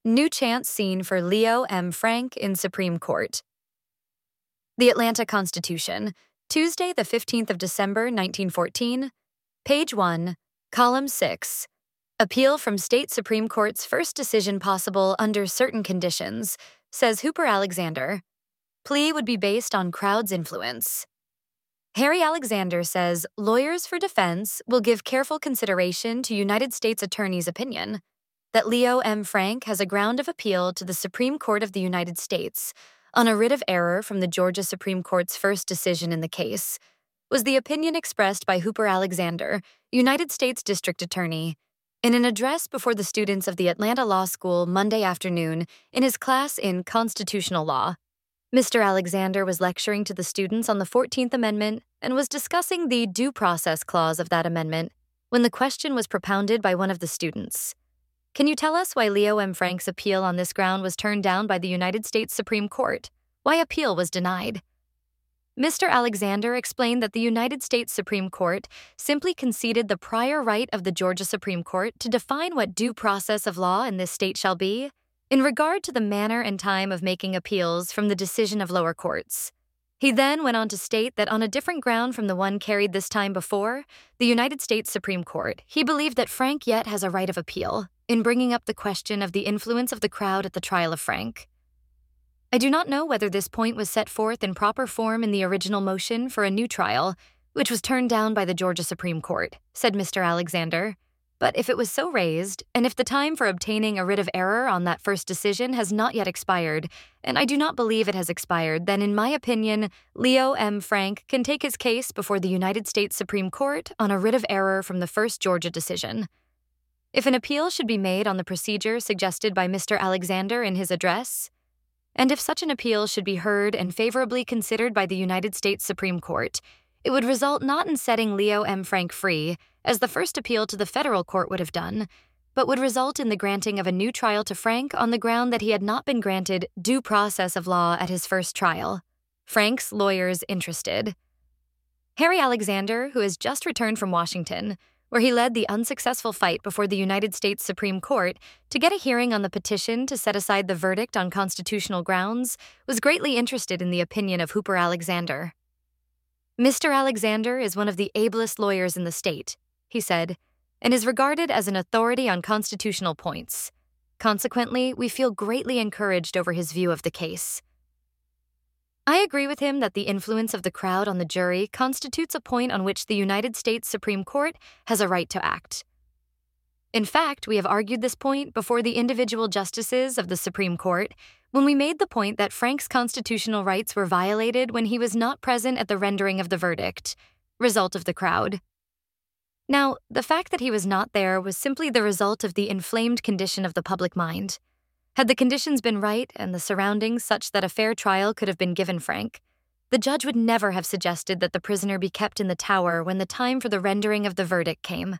New chance seen for Leo M. Frank in Supreme Court. The Atlanta Constitution, Tuesday, the 15th of December, 1914. Page 1, Column 6. Appeal from State Supreme Court's first decision possible under certain conditions, says Hooper Alexander. Plea would be based on crowd's influence. Harry Alexander says lawyers for defense will give careful consideration to United States Attorney's opinion that Leo M. Frank has a ground of appeal to the Supreme Court of the United States on a writ of error from the Georgia Supreme Court's first decision in the case, was the opinion expressed by Hooper Alexander, United States District Attorney, in an address before the students of the Atlanta Law School Monday afternoon in his class in Constitutional Law. Mr. Alexander was lecturing to the students on the 14th Amendment and was discussing the Due Process Clause of that amendment when the question was propounded by one of the students. Can you tell us why Leo M. Frank's appeal on this ground was turned down by the United States Supreme Court? Why appeal was denied? Mr. Alexander explained that the United States Supreme Court simply conceded the prior right of the Georgia Supreme Court to define what due process of law in this state shall be, in regard to the manner and time of making appeals from the decision of lower courts. He then went on to state that on a different ground from the one carried this time before, the United States Supreme Court, he believed that Frank yet has a right of appeal in bringing up the question of the influence of the crowd at the trial of Frank. I do not know whether this point was set forth in proper form in the original motion for a new trial, which was turned down by the Georgia Supreme Court, said Mr. Alexander. But if it was so raised, and if the time for obtaining a writ of error on that first decision has not yet expired, and I do not believe it has expired, then in my opinion, Leo M. Frank can take his case before the United States Supreme Court on a writ of error from the first Georgia decision. If an appeal should be made on the procedure suggested by Mr. Alexander in his address, and if such an appeal should be heard and favorably considered by the United States Supreme Court, it would result not in setting Leo M. Frank free, as the first appeal to the federal court would have done, but would result in the granting of a new trial to Frank on the ground that he had not been granted due process of law at his first trial. Frank's lawyers interested. Harry Alexander, who has just returned from Washington, where he led the unsuccessful fight before the United States Supreme Court to get a hearing on the petition to set aside the verdict on constitutional grounds, was greatly interested in the opinion of Hooper Alexander. Mr. Alexander is one of the ablest lawyers in the state, he said, and is regarded as an authority on constitutional points. Consequently, we feel greatly encouraged over his view of the case. I agree with him that the influence of the crowd on the jury constitutes a point on which the United States Supreme Court has a right to act. In fact, we have argued this point before the individual justices of the Supreme Court when we made the point that Frank's constitutional rights were violated when he was not present at the rendering of the verdict, result of the crowd. Now, the fact that he was not there was simply the result of the inflamed condition of the public mind. Had the conditions been right and the surroundings such that a fair trial could have been given Frank, the judge would never have suggested that the prisoner be kept in the tower when the time for the rendering of the verdict came.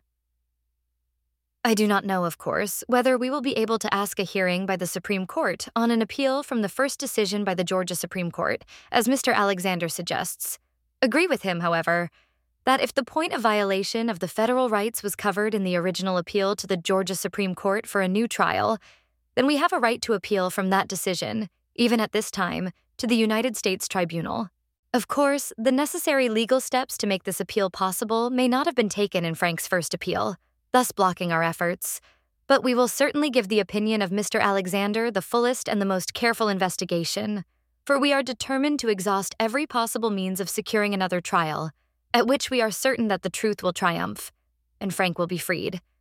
I do not know, of course, whether we will be able to ask a hearing by the Supreme Court on an appeal from the first decision by the Georgia Supreme Court, as Mr. Alexander suggests. Agree with him, however, that if the point of violation of the federal rights was covered in the original appeal to the Georgia Supreme Court for a new trial, then we have a right to appeal from that decision, even at this time, to the United States Tribunal. Of course, the necessary legal steps to make this appeal possible may not have been taken in Frank's first appeal, thus blocking our efforts, but we will certainly give the opinion of Mr. Alexander the fullest and the most careful investigation, for we are determined to exhaust every possible means of securing another trial, at which we are certain that the truth will triumph, and Frank will be freed.